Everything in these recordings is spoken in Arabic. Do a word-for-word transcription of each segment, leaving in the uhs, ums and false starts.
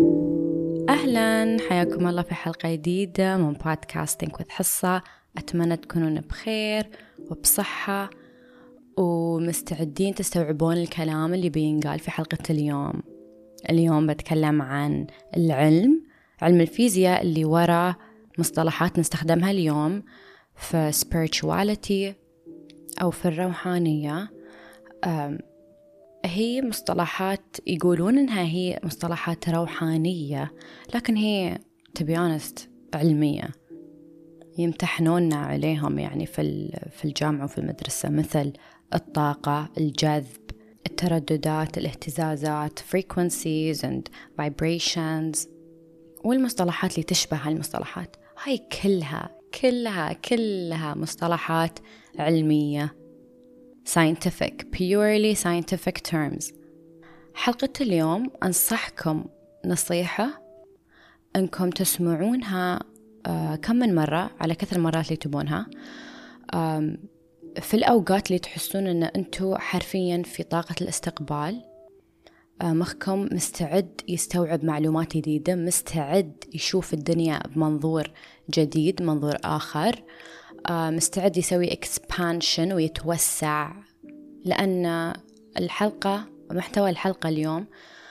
أهلا، حياكم الله في حلقة جديدة من بودكاستينج with حصة. أتمنى تكونون بخير وبصحة ومستعدين تستوعبون الكلام اللي بينقال في حلقة اليوم. اليوم بتكلم عن العلم، علم الفيزياء اللي وراء مصطلحات نستخدمها اليوم في spirituality أو في الروحانية. هي مصطلحات يقولون إنها هي مصطلحات روحانية، لكن هي to be honest علمية، يمتحنوننا عليهم يعني في في الجامعة وفي المدرسة، مثل الطاقة، الجذب، الترددات، الاهتزازات frequencies and vibrations، والمصطلحات اللي تشبه هالمصطلحات. هاي كلها كلها كلها مصطلحات علمية scientific, purely scientific terms. حلقة اليوم أنصحكم نصيحة أنكم تسمعونها آه كم من مرة على كثر المرات اللي تبونها، آه في الأوقات اللي تحسون أن أنتوا حرفيا في طاقة الاستقبال. آه مخكم مستعد يستوعب معلومات جديدة، مستعد يشوف الدنيا بمنظور جديد، منظور آخر، آه مستعد يسوي expansion ويتوسع. لأن الحلقة، محتوى الحلقة اليوم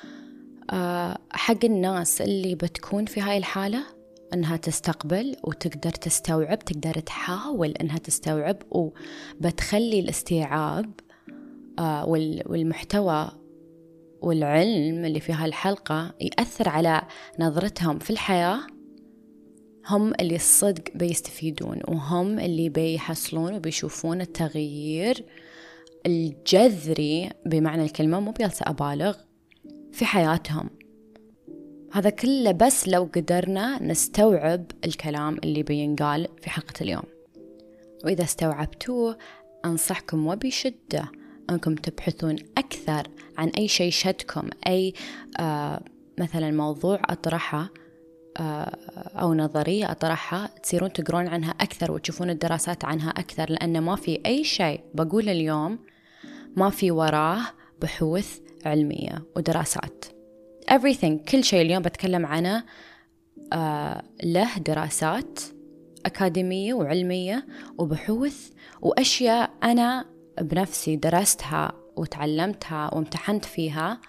أه حق الناس اللي بتكون في هاي الحالة، أنها تستقبل وتقدر تستوعب، تقدر تحاول أنها تستوعب، وبتخلي الاستيعاب أه والمحتوى والعلم اللي في هاي الحلقة يأثر على نظرتهم في الحياة. هم اللي الصدق بيستفيدون، وهم اللي بيحصلون وبيشوفون التغيير الجذري بمعنى الكلمة، مو بيلسى أبالغ، في حياتهم. هذا كله بس لو قدرنا نستوعب الكلام اللي بينقال في حلقة اليوم. وإذا استوعبتوه أنصحكم وبشدة أنكم تبحثون أكثر عن أي شيء شدكم، أي آه مثلا موضوع أطرحه آه أو نظرية أطرحها، تصيرون تقرون عنها أكثر وتشوفون الدراسات عنها أكثر، لأن ما في أي شيء بقول اليوم ما في وراه بحوث علمية ودراسات. everything، كل شيء اليوم بتكلم عنه آه له دراسات أكاديمية وعلمية وبحوث وأشياء أنا بنفسي درستها وتعلمتها وامتحنت فيها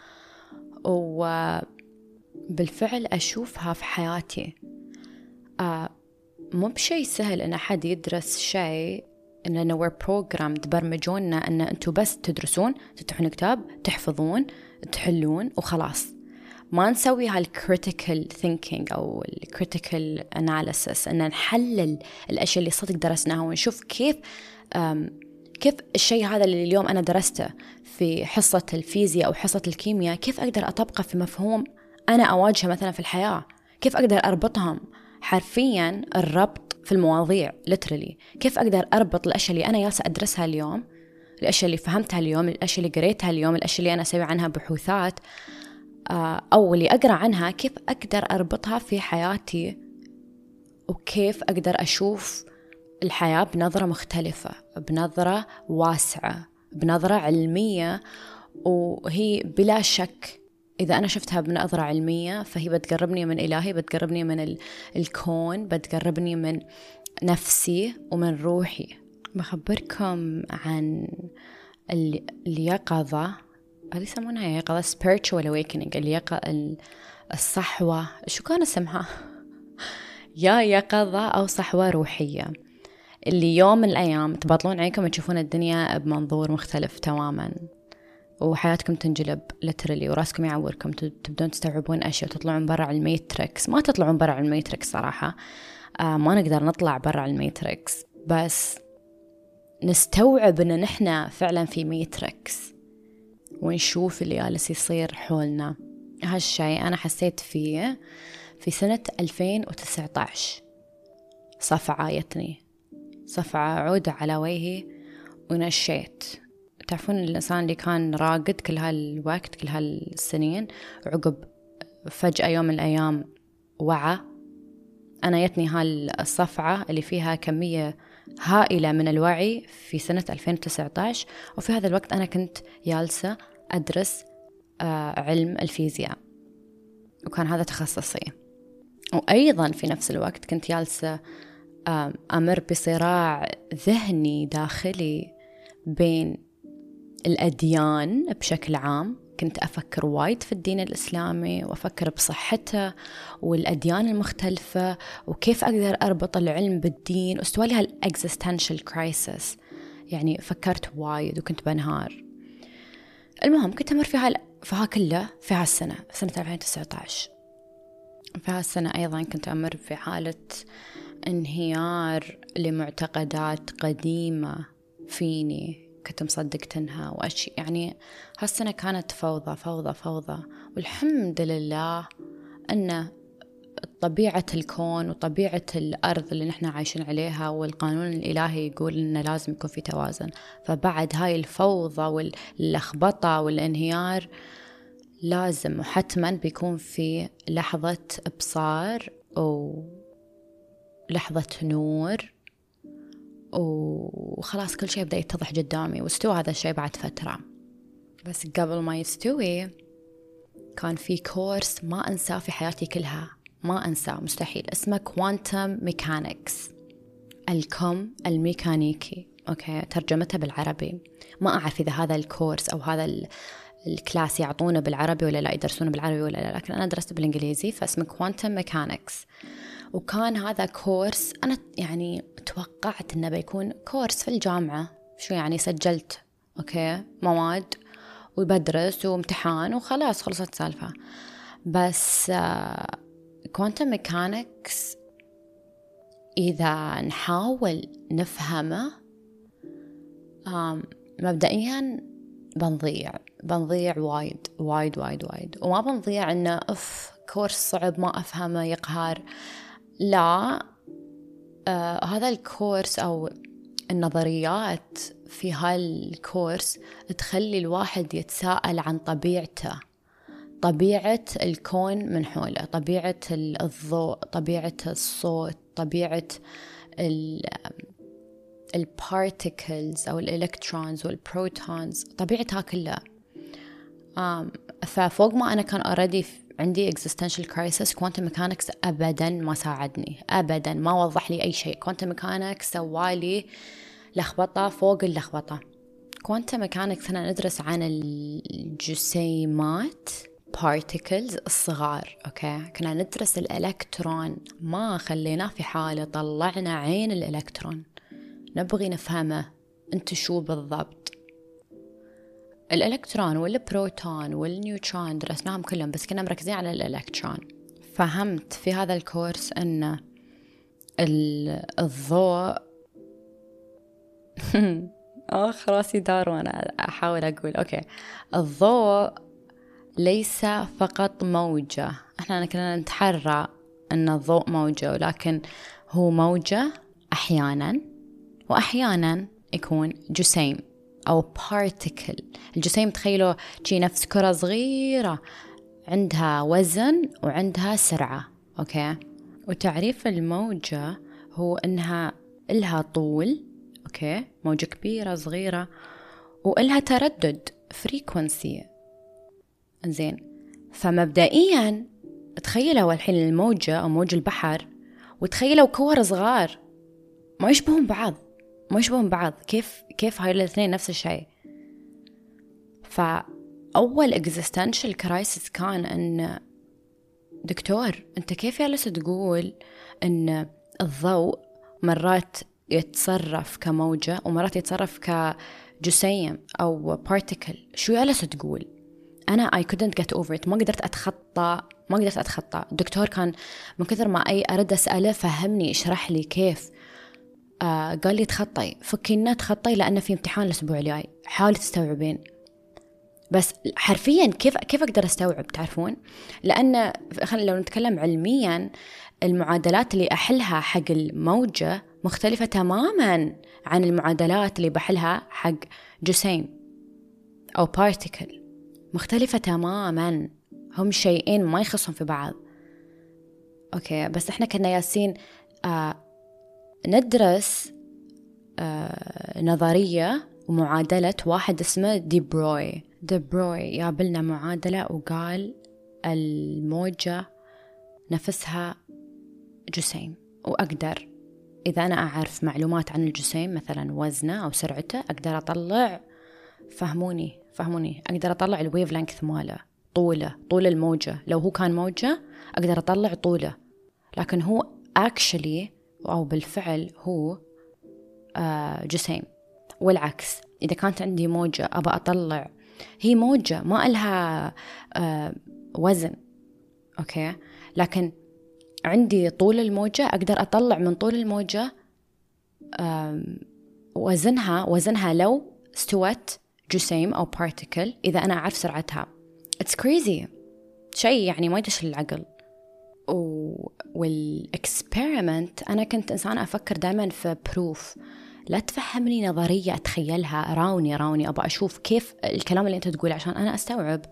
وبالفعل أشوفها في حياتي. آه مو بشيء سهل أن أحد يدرس شيء إننا we're programmed، برمجونا أن أنتوا بس تدرسون، تفتحون كتاب، تحفظون، تحلون وخلاص. ما نسوي هالcritical thinking أو الcritical analysis، أن نحلل الأشياء اللي صدق درسناها ونشوف كيف كيف الشيء هذا اللي اليوم أنا درسته في حصة الفيزياء أو حصة الكيمياء، كيف أقدر أطبقه في مفهوم أنا أواجهه مثلا في الحياة، كيف أقدر أربطهم حرفيا، الربط في المواضيع literally، كيف أقدر أربط الأشياء اللي أنا جالسة أدرسها اليوم، الأشياء اللي فهمتها اليوم، الأشياء اللي قريتها اليوم، الأشياء اللي أنا أسوي عنها بحوثات أو اللي أقرأ عنها، كيف أقدر أربطها في حياتي، وكيف أقدر أشوف الحياة بنظرة مختلفة، بنظرة واسعة، بنظرة علمية. وهي بلا شك إذا أنا شفتها بنظرة علمية فهي بتقربني من إلهي، بتقربني من الكون، بتقربني من نفسي ومن روحي. بخبركم عن اليقظة، هذه يسمونها يقظة spiritual awakening، اليقظة، الصحوة، شو كان اسمها؟ يا يقظة أو صحوة روحية، اللي يوم من الأيام تبطلون عينكم وتشوفون الدنيا بمنظور مختلف تماما، وحياتكم تنجلب literally وراسكم يعوركم، تبدون تستوعبون أشياء وتطلعون برا الميتريكس. ما تطلعون برا الميتريكس صراحة، آه ما نقدر نطلع برا الميتريكس، بس نستوعب أن نحن فعلا في ميتريكس ونشوف اللي جالس يصير حولنا. هالشيء أنا حسيت فيه في سنة ألفين وتسعة عشر، صفعة جتني، صفعة عود على وجهي ونشيت. تعرفون الإنسان اللي كان راقد كل هالوقت، كل هالسنين، وعقب فجأة يوم من الأيام وعى. أنا جتني هالصفعة اللي فيها كمية هائلة من الوعي في سنة ألفين وتسعة عشر، وفي هذا الوقت أنا كنت جالسة أدرس آه علم الفيزياء. وكان هذا تخصصي. وأيضا في نفس الوقت كنت جالسة أمر بصراع ذهني داخلي بين الأديان بشكل عام. كنت أفكر وايد في الدين الإسلامي وأفكر بصحته والأديان المختلفة وكيف أقدر أربط العلم بالدين، واستوالي هالexistential crisis. يعني فكرت وايد وكنت بنهار. المهم كنت أمر في هال في ها كله في هالسنة، سنة ألفين وتسعة عشر. في هالسنة أيضا كنت أمر في حالة انهيار لمعتقدات قديمة فيني كنت مصدقتنها وأشي. يعني هالسنة كانت فوضى فوضى فوضى، والحمد لله أن طبيعة الكون وطبيعة الأرض اللي نحن عايشين عليها والقانون الإلهي يقول إنه لازم يكون في توازن. فبعد هاي الفوضى واللخبطة والانهيار لازم وحتما بيكون في لحظة إبصار ولحظة نور، وخلاص كل شيء بدأ يتضح قدامي. واستوى هذا الشيء بعد فترة، بس قبل ما يستوي كان في كورس ما أنساه في حياتي كلها، ما أنساه مستحيل، اسمه كوانتم ميكانيكس، الكم الميكانيكي. أوكي، ترجمتها بالعربي ما أعرف إذا هذا الكورس أو هذا الكلاس يعطونه بالعربي ولا لا، يدرسونه بالعربي ولا لا، لكن أنا درست بالإنجليزي فاسمه كوانتم ميكانيكس. وكان هذا كورس أنا يعني توقعت إنه بيكون كورس في الجامعة، شو يعني سجلت أوكي مواد وبدرس وامتحان وخلاص خلصت سالفة. بس كوانتم ميكانيكس إذا نحاول نفهمه مبدئيا بنضيع بنضيع وايد وايد وايد وايد وما بنضيع إنه أف كورس صعب ما أفهمه يقهر. لا، آه هذا الكورس أو النظريات في هالكورس تخلي الواحد يتساءل عن طبيعته، طبيعة الكون من حوله، طبيعة الضوء، طبيعة الصوت، طبيعة البارتيكلز أو الإلكترونز والبروتونز، طبيعتها كلها. ففوق ما أنا كان أريدي عندي existential crisis، quantum mechanics أبدا ما ساعدني، أبدا ما وضح لي أي شيء. quantum mechanics سوالي لخبطة فوق اللخبطة. quantum mechanics هنا ندرس عن الجسيمات particles الصغار. أوكي، كنا ندرس الإلكترون، ما خليناه في حاله، طلعنا عين الإلكترون نبغي نفهمه أنت شو بالضبط. الإلكترون والبروتون والنيوترون درسناهم كلهم، بس كنا مركزين على الإلكترون. فهمت في هذا الكورس أن الضوء آخ راسي دار وأنا أحاول أقول أوكي، الضوء ليس فقط موجة. إحنا كنا نتحرى أن الضوء موجة، ولكن هو موجة أحيانا، وأحيانا يكون جسيم أو particle. الجسيم تخيلوا شي نفس كرة صغيرة عندها وزن وعندها سرعة. أوكي، وتعريف الموجة هو إنها إلها طول، أوكي، موجة كبيرة صغيرة، وإلها تردد frequency. إنزين، فمبدئيا تخيلوا الحين الموجة أو موج البحر، وتخيلوا كور صغار ما يشبهون بعض، ما يشبهون بعض. كيف كيف هاي الاثنين نفس الشيء؟ فأول existential crisis كان أن دكتور أنت كيف جالس تقول أن الضوء مرات يتصرف كموجة ومرات يتصرف كجسيم أو particle؟ شو جالس تقول؟ أنا I couldn't get over it، ما قدرت أتخطى ما قدرت أتخطى. الدكتور كان من كثر ما أي أرد أسأله فهمني اشرح لي كيف. آه قال لي تخطي فكينا تخطي لأنه في امتحان الأسبوع الجاي، حاولي تستوعبين. بس حرفيا كيف كيف أقدر أستوعب؟ تعرفون، لأن لو نتكلم علميا المعادلات اللي أحلها حق الموجة مختلفة تماما عن المعادلات اللي بحلها حق جسيم أو particle، مختلفة تماما، هم شيئين ما يخصهم في بعض. أوكي، بس إحنا كنا ياسين آه ندرس آه نظرية ومعادلة واحد اسمه دي بروي. دي بروي يابلنا معادلة وقال الموجة نفسها جسيم، وأقدر إذا أنا أعرف معلومات عن الجسيم مثلا وزنه أو سرعته أقدر أطلع، فهموني فهموني أقدر أطلع الويف لينث ماله، طوله، طول الموجة. لو هو كان موجة أقدر أطلع طوله، لكن هو actually أو بالفعل هو آه جسيم. والعكس، إذا كانت عندي موجة أبى أطلع، هي موجة ما إلها آه وزن، أوكي، لكن عندي طول الموجة أقدر أطلع من طول الموجة آه وزنها وزنها لو استوت جسيم أو particle، إذا أنا أعرف سرعتها. It's crazy، شيء يعني ما يدش العقل. والإكسبيرمنت، أنا كنت إنسان أفكر دائما في بروف، لا تفهمني نظرية أتخيلها، راوني راوني أبغى أشوف كيف الكلام اللي أنت تقول عشان أنا أستوعب.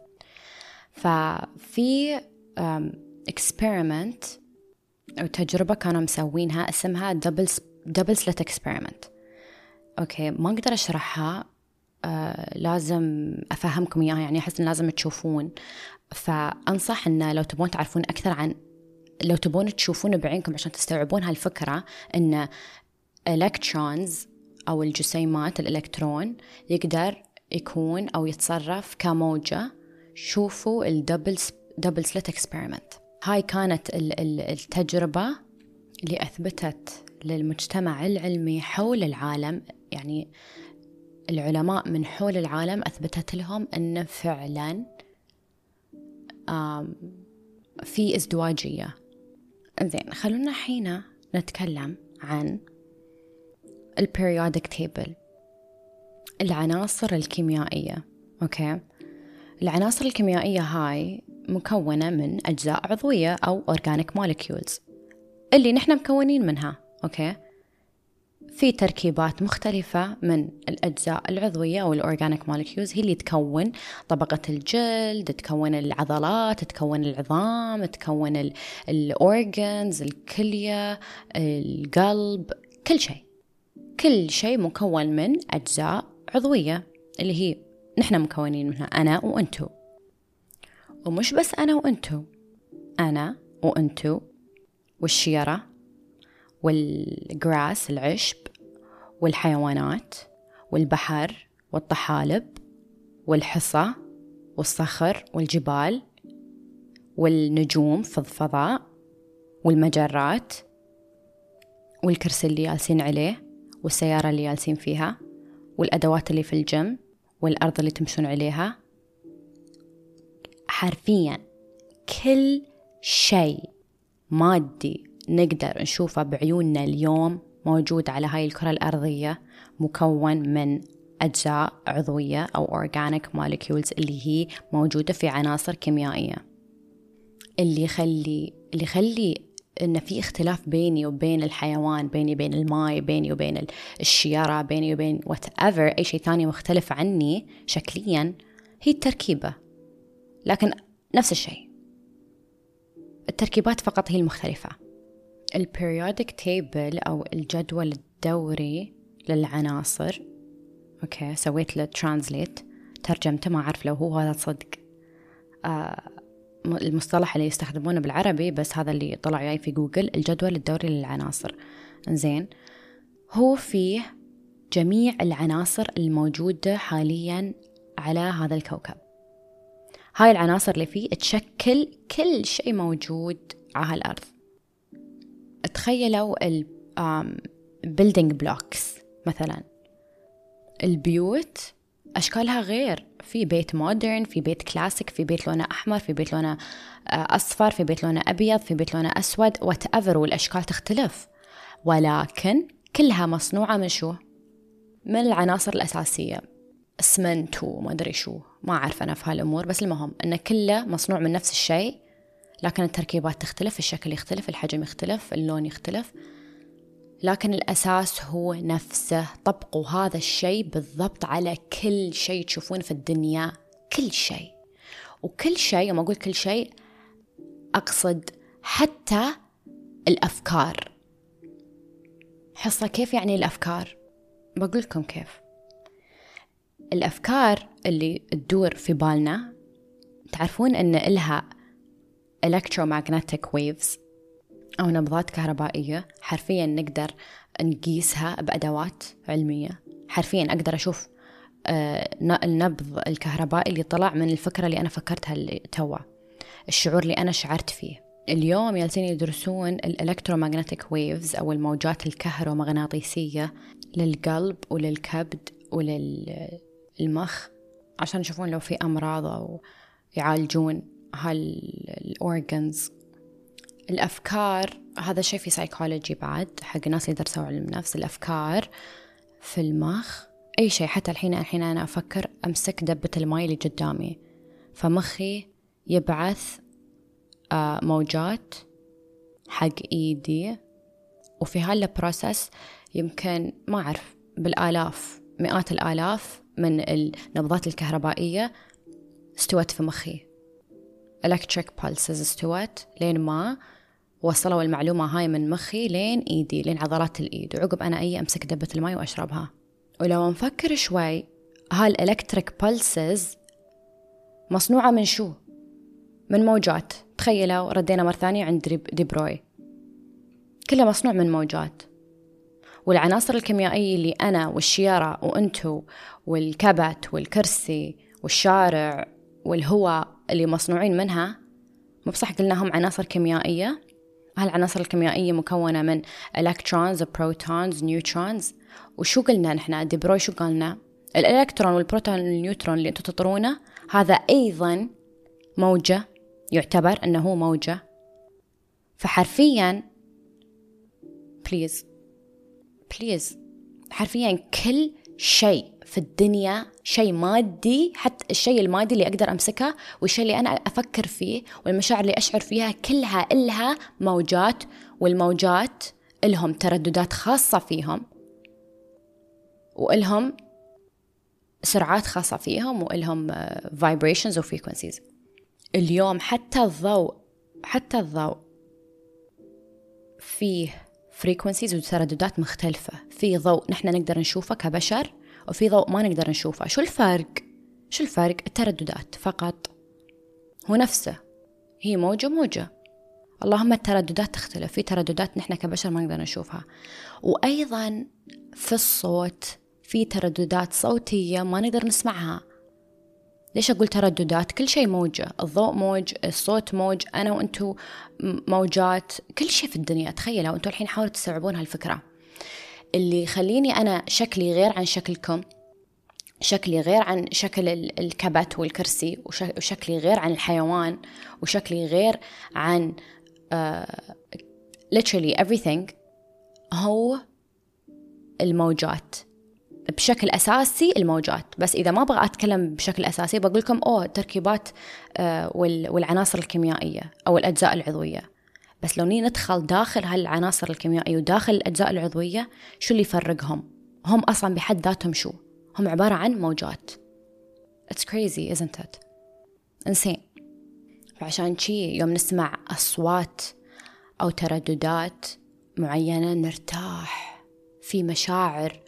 ففي إكسبيرمنت أو تجربة كانوا مسوينها اسمها دبل دبل سلت إكسبيرمنت. أوكي، ما أقدر أشرحها، آه لازم أفهمكم إياها، يعني أحس إن لازم تشوفون. فأنصح إن لو تبون تعرفون أكثر عن، لو تبون تشوفون بعينكم عشان تستوعبون هالفكرة، إن إلكترونز أو الجسيمات، الإلكترون يقدر يكون أو يتصرف كموجة. شوفوا الدبل دبل سلت إكسبيرمنت. هاي كانت التجربة اللي أثبتت للمجتمع العلمي حول العالم، يعني العلماء من حول العالم أثبتت لهم أن فعلا في ازدواجية. زين، خلونا حين نتكلم عن البريودك تيبل، العناصر الكيميائية. أوكي، العناصر الكيميائية هاي مكونة من أجزاء عضوية أو organic molecules اللي نحن مكونين منها. أوكي، في تركيبات مختلفة من الأجزاء العضوية أو الأورجانيك موليكيولز هي اللي تكون طبقة الجلد، تكون العضلات، تكون العظام، تكون الأورجنز، الكلية، القلب، كل شيء كل شيء مكون من أجزاء عضوية اللي هي نحن مكونين منها، أنا وأنتو. ومش بس أنا وأنتو، أنا وأنتو والشيرة والجراس العشب والحيوانات والبحر والطحالب والحصى والصخر والجبال والنجوم في الفضاء والمجرات والكرسي اللي جالسين عليه والسيارة اللي جالسين فيها والأدوات اللي في الجيم والأرض اللي تمشون عليها. حرفيا كل شيء مادي نقدر نشوفه بعيوننا اليوم موجود على هاي الكرة الأرضية مكون من أجزاء عضوية أو organic molecules اللي هي موجودة في عناصر كيميائية. اللي يخلي اللي يخلي إن في اختلاف بيني وبين الحيوان، بيني وبين الماء، بيني وبين الشيارة، بيني وبين whatever أي شيء تاني مختلف عني شكليا، هي التركيبة. لكن نفس الشيء، التركيبات فقط هي المختلفة. البريودك تيبل أو الجدول الدوري للعناصر، أوكي، سويت له ترانزليت، ترجمته، ما أعرف لو هو هذا صدق آه المصطلح اللي يستخدمونه بالعربي، بس هذا اللي طلع جاي في جوجل، الجدول الدوري للعناصر. زين، هو فيه جميع العناصر الموجودة حاليا على هذا الكوكب. هاي العناصر اللي فيه تشكل كل شيء موجود على الأرض. تخيلوا ال building blocks مثلا، البيوت أشكالها غير، في بيت مودرن، في بيت كلاسيك، في بيت لونه أحمر، في بيت لونه أصفر، في بيت لونه أبيض، في بيت لونه أسود، whatever، والأشكال تختلف، ولكن كلها مصنوعة من شو؟ من العناصر الأساسية، اسمنت وما أدري شو، ما أعرف أنا في هالأمور، بس المهم أن كله مصنوع من نفس الشيء، لكن التركيبات تختلف، الشكل يختلف، الحجم يختلف، اللون يختلف، لكن الأساس هو نفسه. طبقوا هذا الشيء بالضبط على كل شيء تشوفون في الدنيا، كل شيء. وكل شيء، وما أقول كل شيء أقصد حتى الأفكار. حصة كيف يعني الأفكار؟ بقول لكم كيف. الأفكار اللي تدور في بالنا، تعرفون أن إلها electromagnetic waves أو نبضات كهربائية حرفيا نقدر نقيسها بأدوات علمية. حرفيا أقدر أشوف النبض الكهربائي اللي طلع من الفكرة اللي أنا فكرتها اللي توا، الشعور اللي أنا شعرت فيه. اليوم جالسين يدرسون الإلكترومagnetic ويفز أو الموجات الكهرومغناطيسية للقلب وللكبد وللمخ عشان يشوفون لو في أمراض أو يعالجون هالأورجنز. الأفكار هذا شيء في سايكولوجي بعد حق ناس يدرسوا علم النفس. الأفكار في المخ أي شيء، حتى الحين الحين أنا أفكر أمسك دبة الماء اللي قدامي، فمخي يبعث موجات حق إيدي، وفي هالبروسس يمكن ما أعرف بالآلاف مئات الآلاف من النبضات الكهربائية استوت في مخي، electric pulses استوت لين ما وصلوا المعلومة هاي من مخي لين إيدي، لين عضلات الإيد، وعقب أنا أي أمسك دبة الماء وأشربها. ولو نفكر شوي هالإلكتريك pulses مصنوعة من شو؟ من موجات. تخيلوا ردينا مرة ثانية عند دي بروي، كله مصنوع من موجات. والعناصر الكيميائية اللي أنا والشيارة وأنتو والكبت والكرسي والشارع والهواء اللي مصنوعين منها، مو بصح قلناهم عناصر كيميائية؟ هالعناصر الكيميائية مكونة من إلكترونز بروتونز نيوترونز. وشو قلنا نحن؟ دي بروي شو قلنا؟ الإلكترون والبروتون والنيوترون اللي أنتو تطرونه هذا أيضا موجة، يعتبر أنه هو موجة. فحرفيا بليز بليز حرفيا كل شيء في الدنيا شيء مادي، حتى الشيء المادي اللي أقدر أمسكه والشيء اللي أنا أفكر فيه والمشاعر اللي أشعر فيها كلها إلها موجات، والموجات إلهم ترددات خاصة فيهم وإلهم سرعات خاصة فيهم وإلهم vibrations و frequencies. اليوم حتى الضوء حتى الضوء فيه frequencies وترددات مختلفة. في ضوء نحن نقدر نشوفه كبشر وفي ضوء ما نقدر نشوفه. شو الفرق؟ شو الفرق؟ الترددات فقط، هو نفسه، هي موجة موجة، اللهم الترددات تختلف. في ترددات نحن كبشر ما نقدر نشوفها. وأيضا في الصوت في ترددات صوتية ما نقدر نسمعها. ليش أقول ترددات؟ كل شيء موجة، الضوء موج، الصوت موج، أنا وأنتو موجات، كل شيء في الدنيا. تخيلوا أنتو الحين حاولوا تستوعبون هالفكرة. اللي يخليني أنا شكلي غير عن شكلكم، شكلي غير عن شكل الكبت والكرسي، وشكلي غير عن الحيوان، وشكلي غير عن uh, literally everything، هو الموجات بشكل أساسي. الموجات بس إذا ما أبغى أتكلم بشكل أساسي بقولكم أوه تركيبات آه والعناصر الكيميائية أو الأجزاء العضوية. بس لو ني ندخل داخل هالعناصر الكيميائية وداخل الأجزاء العضوية، شو اللي يفرقهم؟ هم أصلا بحد ذاتهم شو؟ هم عبارة عن موجات. It's crazy isn't it؟ إنسان. فعشان شي يوم نسمع أصوات أو ترددات معينة نرتاح، في مشاعر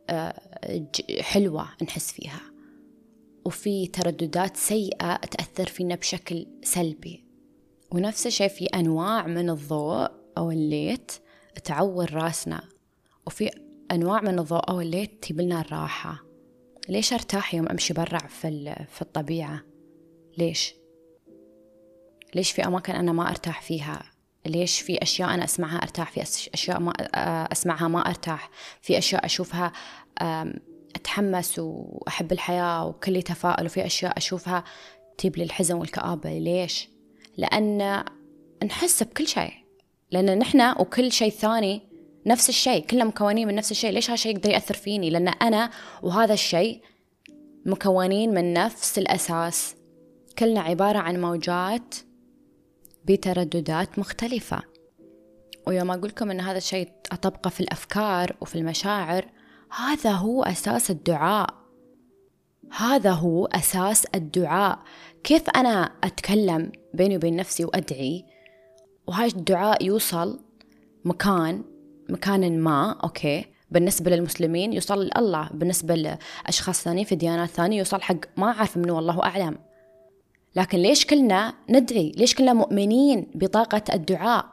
حلوة نحس فيها، وفي ترددات سيئة تأثر فينا بشكل سلبي. ونفس الشيء في أنواع من الضوء أو الليت تعور راسنا، وفي أنواع من الضوء أو الليت تجيبلنا الراحة. ليش أرتاح يوم أمشي برا في في الطبيعة؟ ليش؟ ليش في أماكن أنا ما أرتاح فيها؟ ليش في أشياء أنا أسمعها أرتاح، في أشياء ما أسمعها ما أرتاح، في أشياء أشوفها أتحمس وأحب الحياة وكلي تفاؤل، وفي أشياء أشوفها تجيب لي الحزن والكآبة. ليش؟ لأن نحس بكل شيء، لأن نحنا وكل شيء ثاني نفس الشيء، كلنا مكونين من نفس الشيء. ليش هالشيء يقدر يأثر فيني؟ لأن أنا وهذا الشيء مكونين من نفس الأساس، كلنا عبارة عن موجات بترددات مختلفة. ويوم أقولكم أن هذا الشيء أطبقه في الأفكار وفي المشاعر، هذا هو أساس الدعاء. هذا هو أساس الدعاء. كيف أنا أتكلم بيني وبين نفسي وأدعي، وهذا الدعاء يوصل مكان مكان ما، أوكي، بالنسبة للمسلمين يوصل لله، بالنسبة لأشخاص ثانيين في ديانات ثانية يوصل حق ما أعرف منه والله أعلم. لكن ليش كلنا ندعي؟ ليش كلنا مؤمنين بطاقة الدعاء؟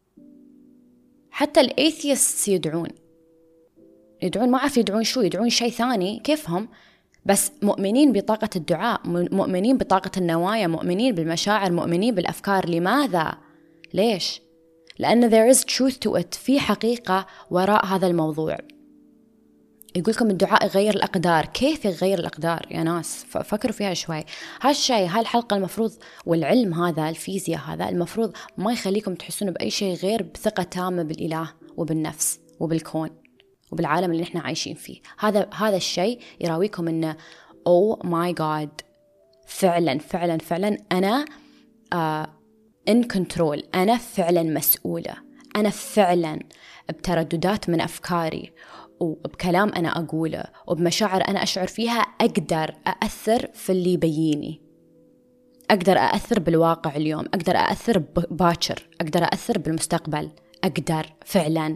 حتى الأيثيست يدعون يدعون ما عارف يدعون شو، يدعون شيء ثاني كيفهم، بس مؤمنين بطاقة الدعاء، مؤمنين بطاقة النوايا، مؤمنين بالمشاعر، مؤمنين بالأفكار. لماذا؟ ليش؟ لأن there is truth to it، في حقيقة وراء هذا الموضوع. يقولكم الدعاء يغير الأقدار. كيف يغير الأقدار يا ناس؟ فكروا فيها شوي. هالشيء هالحلقة المفروض، والعلم هذا الفيزياء هذا المفروض ما يخليكم تحسون بأي شيء غير بثقة تامة بالإله وبالنفس وبالكون وبالعالم اللي نحن عايشين فيه. هذا هذا الشيء يراويكم إنه oh my god فعلا فعلا فعلا أنا uh, in control، أنا فعلا مسؤولة، أنا فعلا بترددات من أفكاري وبكلام أنا أقوله وبمشاعر أنا أشعر فيها أقدر أأثر في اللي يبيني، أقدر أأثر بالواقع اليوم، أقدر أأثر باكر، أقدر أأثر بالمستقبل، أقدر فعلا.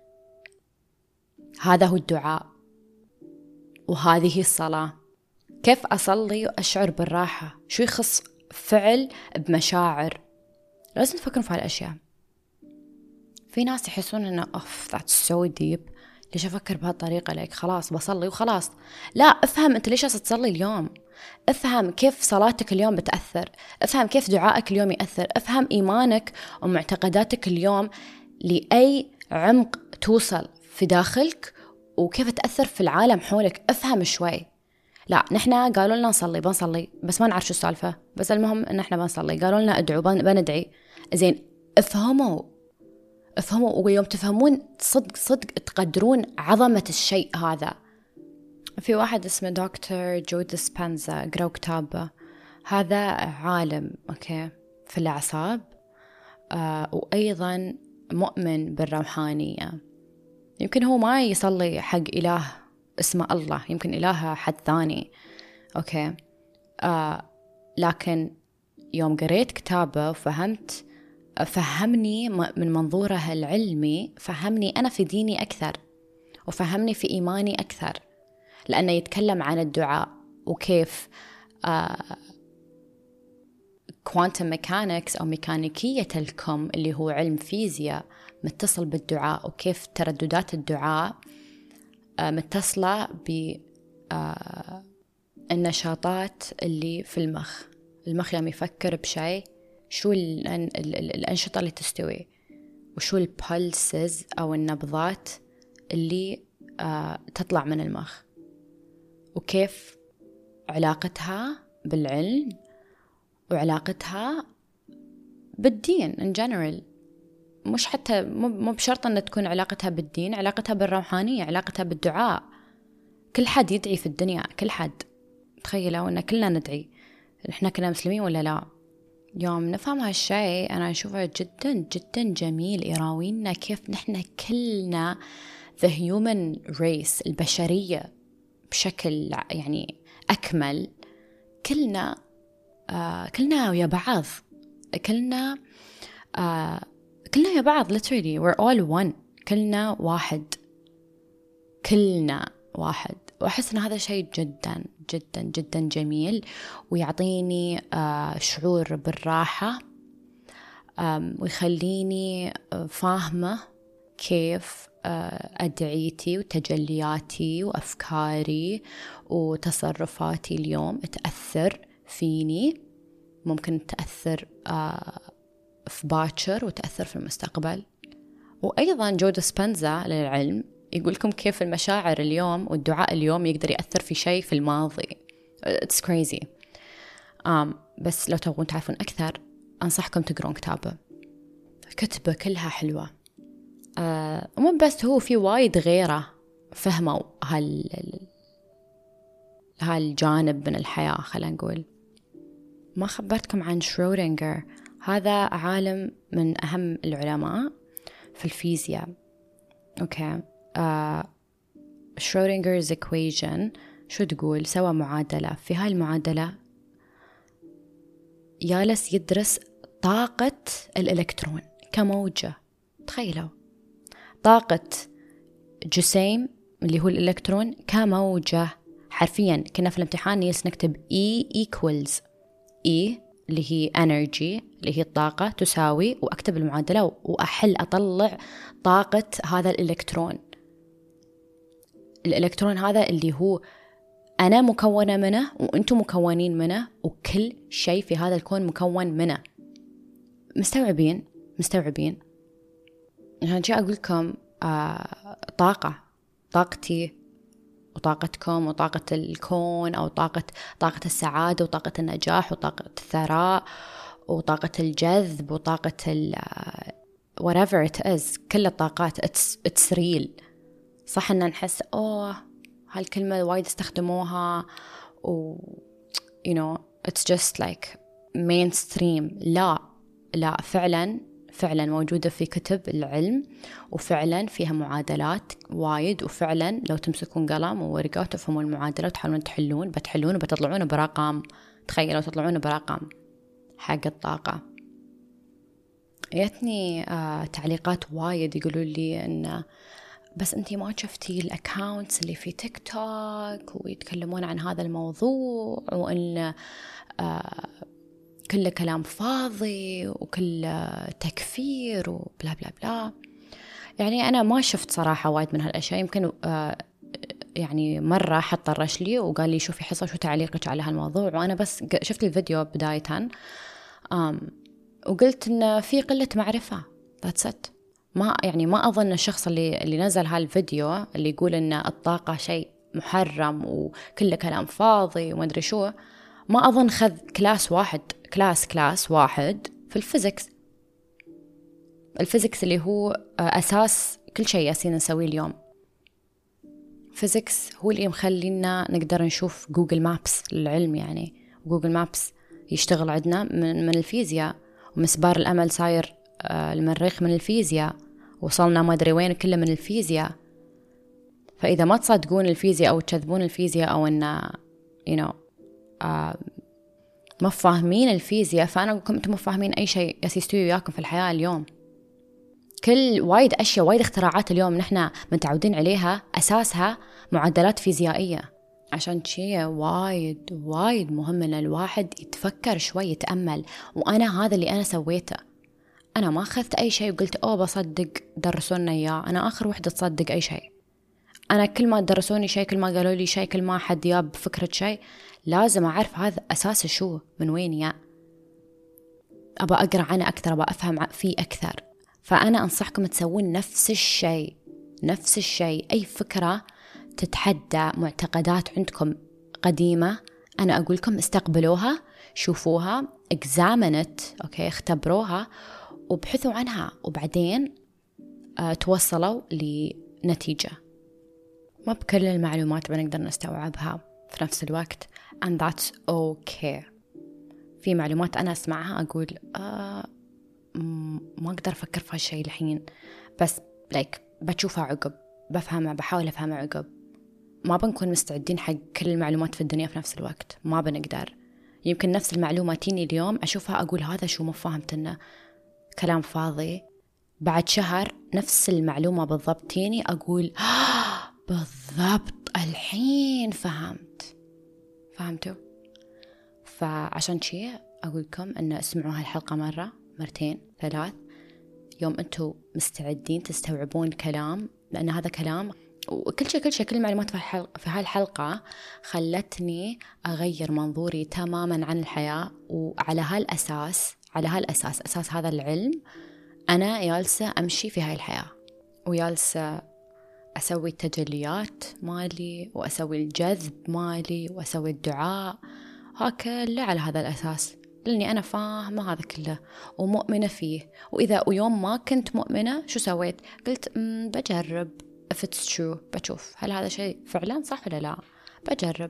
هذا هو الدعاء وهذه الصلاة. كيف أصلي وأشعر بالراحة؟ شو يخص فعل بمشاعر؟ لازم تفكروا في هالأشياء. في ناس يحسون إنه أوف that's so deep، ليش أفكر بهالطريقة؟ لك خلاص بصلي وخلاص. لا، افهم أنت ليش تصلي اليوم، افهم كيف صلاتك اليوم بتأثر، افهم كيف دعائك اليوم يأثر، افهم إيمانك ومعتقداتك اليوم لأي عمق توصل في داخلك وكيف تأثر في العالم حولك. افهم شوي. لا نحنا قالوا لنا نصلي بنصلي بس ما نعرف شو السالفة، بس المهم ان احنا بنصلي. قالوا لنا ادعوا بندعي. زين افهموا افهموا ويوم تفهمون صدق صدق تقدرون عظمة الشيء هذا. في واحد اسمه دكتور جو ديسبنزا، قرأوا كتابه. هذا عالم اوكي في الأعصاب آه وأيضا مؤمن بالروحانية. يمكن هو ما يصلي حق إله اسمه الله، يمكن إله حد ثاني أوكي آه لكن يوم قريت كتابه وفهمت، فهمني من منظوره العلمي، فهمني أنا في ديني أكثر وفهمني في إيماني أكثر، لأنه يتكلم عن الدعاء وكيف آه كوانتم ميكانكس أو ميكانيكية الكم اللي هو علم فيزياء متصل بالدعاء، وكيف ترددات الدعاء متصلة بالنشاطات اللي في المخ. المخ يوم يفكر بشيء شو الأنشطة اللي تستوي وشو البلسز أو النبضات اللي تطلع من المخ، وكيف علاقتها بالعلم وعلاقتها بالدين in general. مش حتى مو بشرط أن تكون علاقتها بالدين، علاقتها بالروحانية، علاقتها بالدعاء. كل حد يدعي في الدنيا، كل حد. تخيلوا أن كلنا ندعي، إحنا كنا مسلمين ولا لا؟ يوم نفهم هالشيء أنا أشوفه جدا جدا جميل، يراوينا كيف نحن كلنا the human race، البشرية بشكل يعني أكمل، كلنا آه كلنا ويا بعض، كلنا آه كلنا يا بعض literally we're all one، كلنا واحد، كلنا واحد. وأحس أن هذا شيء جدا جدا جدا جميل، ويعطيني آه شعور بالراحة، ويخليني فاهمة كيف آه أدعيتي وتجلياتي وأفكاري وتصرفاتي اليوم تأثر فيني، ممكن تأثر آه في باكر وتأثر في المستقبل. وأيضا جو ديسبنزا للعلم يقولكم كيف المشاعر اليوم والدعاء اليوم يقدر يأثر في شيء في الماضي. It's crazy. um, بس لو تبغون تعرفون أكثر أنصحكم تقرون كتابه، كتبه كلها حلوة. آه ومو بس هو، في وايد غيره فهموا هال هالجانب من الحياة. خلينا نقول ما خبرتكم عن شرودنجر، هذا عالم من أهم العلماء في الفيزياء. أوكي آه شرودنجر's equation شو تقول؟ سوى معادلة، في هاي المعادلة جالس يدرس طاقة الإلكترون كموجة. تخيلوا طاقة جسيم اللي هو الإلكترون كموجة. حرفيا كنا في الامتحان نيس نكتب E equals E اللي هي energy اللي هي الطاقة تساوي، وأكتب المعادلة وأحل أطلع طاقة هذا الإلكترون. الإلكترون هذا اللي هو أنا مكونة منه وأنتم مكونين منه، وكل شيء في هذا الكون مكون منه. مستوعبين مستوعبين عشان شيء أقول لكم آه طاقة طاقتي وطاقتكم وطاقة الكون، أو طاقة طاقة السعادة وطاقة النجاح وطاقة الثراء وطاقة الجذب وطاقة ال whatever it is، كل الطاقات it's, it's real. صح إن نحس أوه هالكلمة وايد استخدموها و you know it's just like mainstream. لا لا فعلا فعلا موجودة في كتب العلم، وفعلا فيها معادلات وايد، وفعلا لو تمسكون قلم وورقة وتفهمون المعادلة وتحاولون تحلون بتحلون وبتطلعون برقم. تخيلوا تطلعون برقم حق الطاقة. جتني آه تعليقات وايد يقولوا لي إن بس أنتي ما شفتي الأكاونتس اللي في تيك توك ويتكلمون عن هذا الموضوع، وإن آه كله كلام فاضي وكل تكفير وبلا بلا بلا. يعني أنا ما شفت صراحة وايد من هالأشياء. يمكن آه يعني مرة حط طرش لي وقال لي شوفي حصة شو تعليقك على هالموضوع، وأنا بس شفت الفيديو بداية آم وقلت إن في قلة معرفة. that's it. ما يعني ما أظن الشخص اللي اللي نزل هالفيديو اللي يقول إن الطاقة شيء محرم وكله كلام فاضي وما أدري شو، ما أظن خذ كلاس واحد كلاس كلاس واحد في الفيزيكس. الفيزيكس اللي هو أساس كل شيء ياسين نسويه اليوم. فيزيكس هو اللي مخلينا نقدر نشوف جوجل مابس للعلم. يعني جوجل مابس يشتغل عندنا من, من الفيزياء، ومسبار الأمل صاير المريخ من الفيزياء، وصلنا ما أدري وين كله من الفيزياء. فإذا ما تصدقون الفيزياء أو تكذبون الفيزياء أو إن you know آه ما فاهمين الفيزياء، فأنا أقولكم أنتم ما فاهمين أي شيء يستوي وياكم في الحياة اليوم. كل وايد أشياء وايد اختراعات اليوم نحن متعودين عليها أساسها معادلات فيزيائية. عشان شيء وايد وايد مهم إن الواحد يتفكر شوي يتأمل. وأنا هذا اللي أنا سويته. أنا ما أخذت أي شيء وقلت أوه بصدق درسونا إياه. أنا آخر وحدة تصدق أي شيء. أنا كل ما درسوني شيء، كل ما قالوا لي شيء، كل ما حد ياب بفكرة شيء، لازم أعرف هذا أساسه شو، من وين يا أبى أقرأ عنه أكثر، أبى أفهم فيه أكثر. فأنا أنصحكم تسوون نفس الشيء نفس الشيء. أي فكرة تتحدى معتقدات عندكم قديمة، أنا أقولكم استقبلوها، شوفوها، examine it، أوكي، اختبروها وابحثوا عنها، وبعدين أه توصلوا لنتيجة. ما بكل المعلومات بنقدر نستوعبها في نفس الوقت and that's okay. في معلومات أنا أسمعها أقول آه ما أقدر أفكر في هالشيء الحين، بس like بتشوفها عقب، بفهمها، بحاول أفهمها عقب. ما بنكون مستعدين حق كل المعلومات في الدنيا في نفس الوقت، ما بنقدر. يمكن نفس المعلومة تيني اليوم أشوفها أقول هذا شو ما فهمت إنه كلام فاضي، بعد شهر نفس المعلومة بالضبط تيني أقول آه بالضبط الحين فهمت. فهمتوا؟ فعشان شيء أقولكم أن اسمعوا هالحلقة مرة، مرتين، ثلاث، يوم أنتوا مستعدين تستوعبون كلام، لأن هذا كلام وكل شيء كل شيء كل المعلومات في, في هالحلقة خلتني أغير منظوري تماما عن الحياة. وعلى هالأساس على هالأساس أساس هذا العلم أنا جالسة أمشي في هاي الحياة، وجالسة أسوي التجليات مالي، وأسوي الجذب مالي، وأسوي الدعاء، هكذا على هذا الأساس، لأني أنا فاهمة هذا كله ومؤمنة فيه. وإذا ويوم ما كنت مؤمنة شو سويت؟ قلت بجرب if it's true، بشوف هل هذا شيء فعلا صح ولا لا، بجرب،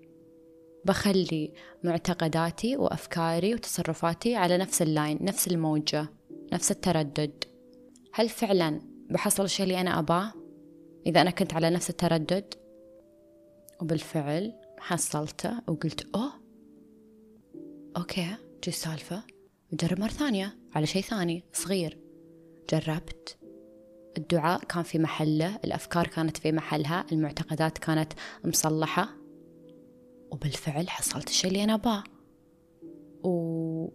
بخلي معتقداتي وأفكاري وتصرفاتي على نفس اللاين، نفس الموجة، نفس التردد. هل فعلا بحصل الشيء اللي أنا أباه إذا أنا كنت على نفس التردد؟ وبالفعل حصلته وقلت أوه أوكي جي السالفة، وجرب مرة ثانية على شيء ثاني صغير. جربت، الدعاء كان في محله، الأفكار كانت في محلها، المعتقدات كانت مصلحة، وبالفعل حصلت الشيء اللي أنا أباه. و...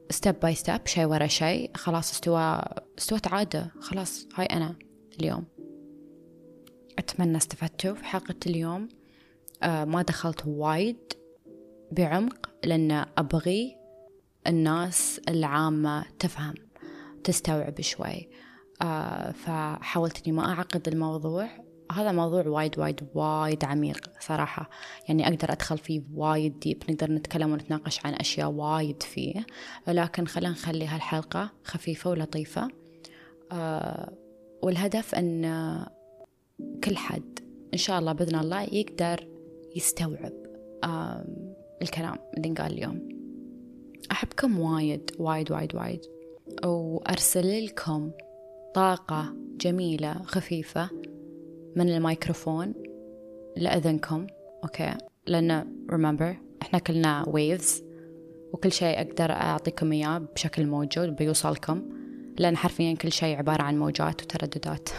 step by step، شيء ورا شيء، خلاص استوى استوت عادة، خلاص هاي أنا اليوم. أتمنى استفدتوا في حلقة اليوم. آه ما دخلت وايد بعمق لأن أبغي الناس العامة تفهم تستوعب شوي. آه فحاولت إني ما أعقد الموضوع. هذا موضوع وايد وايد وايد عميق صراحة، يعني أقدر أدخل فيه وايد ديب، نقدر نتكلم ونتناقش عن أشياء وايد فيه، لكن خلينا نخلي هالحلقة خفيفة ولطيفة. آه والهدف أن كل حد إن شاء الله بإذن الله يقدر يستوعب آه الكلام اللي نقال اليوم. أحبكم وايد وايد وايد وايد، وأرسل لكم طاقة جميلة خفيفة من الميكروفون لأذنكم، أوكي؟ لأن remember إحنا كلنا waves، وكل شيء أقدر أعطيكم إياه بشكل موجود بيوصلكم، لأن حرفيا كل شيء عبارة عن موجات وترددات.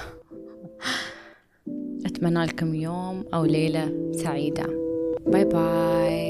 أتمنى لكم يوم أو ليلة سعيدة. باي باي.